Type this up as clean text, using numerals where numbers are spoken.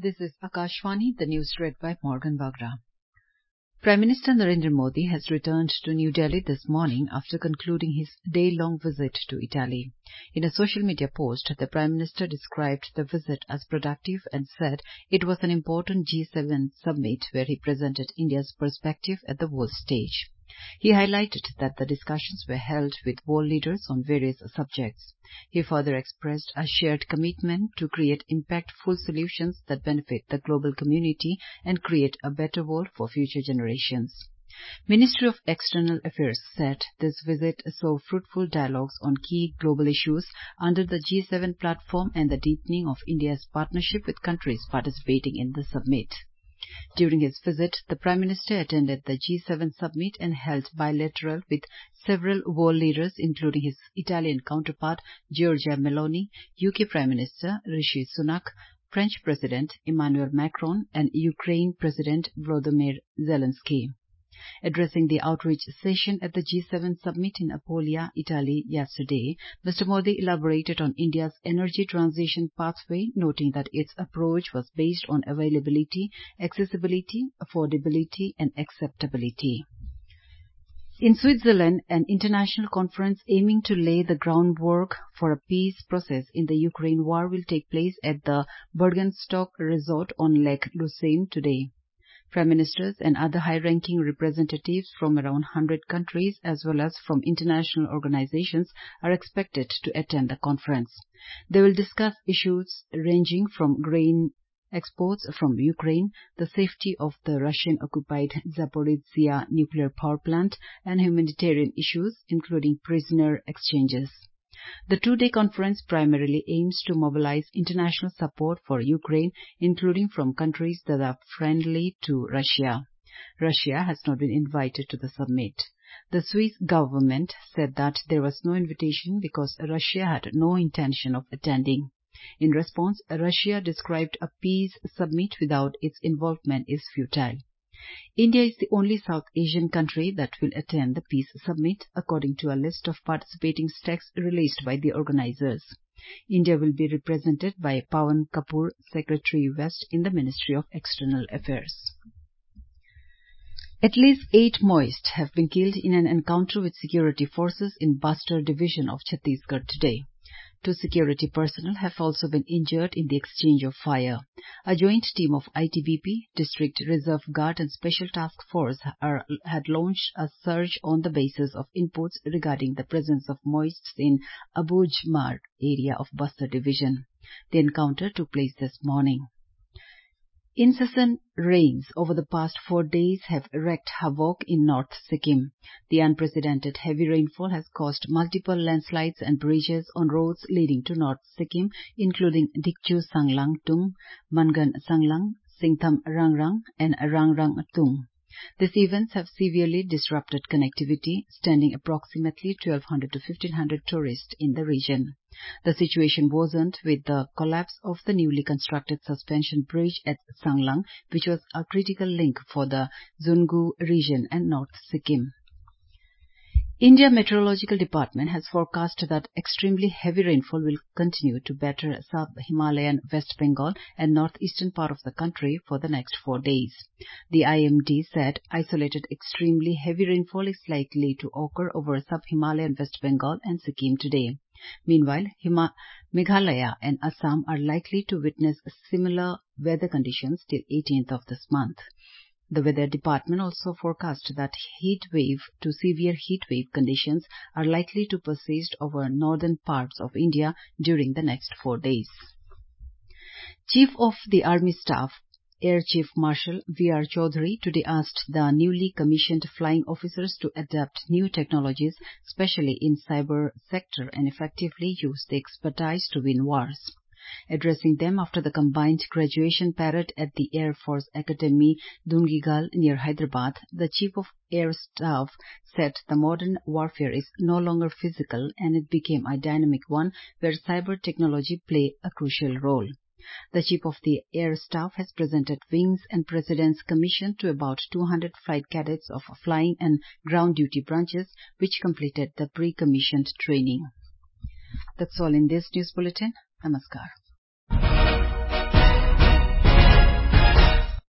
This is Akashvani, the news read by Morgan Bagra. Prime Minister Narendra Modi has returned to New Delhi this morning after concluding his day-long visit to Italy. In a social media post, the Prime Minister described the visit as productive and said it was an important G7 summit where he presented India's perspective at the world stage. He highlighted that the discussions were held with world leaders on various subjects. He further expressed a shared commitment to create impactful solutions that benefit the global community and create a better world for future generations. Ministry of External Affairs said this visit saw fruitful dialogues on key global issues under the G7 platform and the deepening of India's partnership with countries participating in the summit. During his visit, the Prime Minister attended the G7 summit and held bilateral with several world leaders, including his Italian counterpart Giorgia Meloni, UK Prime Minister Rishi Sunak, French President Emmanuel Macron, and Ukraine President Volodymyr Zelensky. Addressing the outreach session at the G7 summit in Apulia, Italy yesterday, Mr. Modi elaborated on India's energy transition pathway, noting that its approach was based on availability, accessibility, affordability, and acceptability. In Switzerland, an international conference aiming to lay the groundwork for a peace process in the Ukraine war will take place at the Bergenstock Resort on Lake Lucerne today. Prime ministers and other high-ranking representatives from around 100 countries as well as from international organizations are expected to attend the conference. They will discuss issues ranging from grain exports from Ukraine, the safety of the Russian-occupied Zaporizhzhia nuclear power plant, and humanitarian issues, including prisoner exchanges. The two-day conference primarily aims to mobilize international support for Ukraine, including from countries that are friendly to Russia. Russia has not been invited to the summit. The Swiss government said that there was no invitation because Russia had no intention of attending. In response, Russia described a peace summit without its involvement as futile. India is the only South Asian country that will attend the Peace Summit, according to a list of participating states released by the organizers. India will be represented by Pawan Kapoor, Secretary West in the Ministry of External Affairs. At least 8 Maoists have been killed in an encounter with security forces in Bastar division of Chhattisgarh today. 2 security personnel have also been injured in the exchange of fire. A joint team of ITBP, District Reserve Guard and Special Task Force had launched a search on the basis of inputs regarding the presence of Maoists in Abujmar area of Bastar division. The encounter took place this morning. Incessant rains over the past 4 days have wreaked havoc in North Sikkim. The unprecedented heavy rainfall has caused multiple landslides and bridges on roads leading to North Sikkim, including Dikchu Sanglang Tung, Mangan Sanglang, Singtham Rangrang, and Rangrang Tung. These events have severely disrupted connectivity, standing approximately 1,200 to 1,500 tourists in the region. The situation worsened with the collapse of the newly constructed suspension bridge at Sanglang, which was a critical link for the Zungu region and North Sikkim. India Meteorological Department has forecast that extremely heavy rainfall will continue to batter South Himalayan, West Bengal and northeastern part of the country for the next 4 days. The IMD said isolated extremely heavy rainfall is likely to occur over Sub-Himalayan, West Bengal and Sikkim today. Meanwhile, Meghalaya and Assam are likely to witness similar weather conditions till 18th of this month. The Weather Department also forecast that heat wave to severe heat wave conditions are likely to persist over northern parts of India during the next 4 days. Chief of the Army Staff, Air Chief Marshal V.R. Chaudhary today asked the newly commissioned flying officers to adapt new technologies, especially in cyber sector, and effectively use the expertise to win wars. Addressing them after the combined graduation parade at the Air Force Academy, Dungigal, near Hyderabad, the Chief of Air Staff said the modern warfare is no longer physical and it became a dynamic one where cyber technology play a crucial role. The Chief of the Air Staff has presented Wings and President's Commission to about 200 flight cadets of flying and ground duty branches, which completed the pre-commissioned training. That's all in this news bulletin. Namaskar.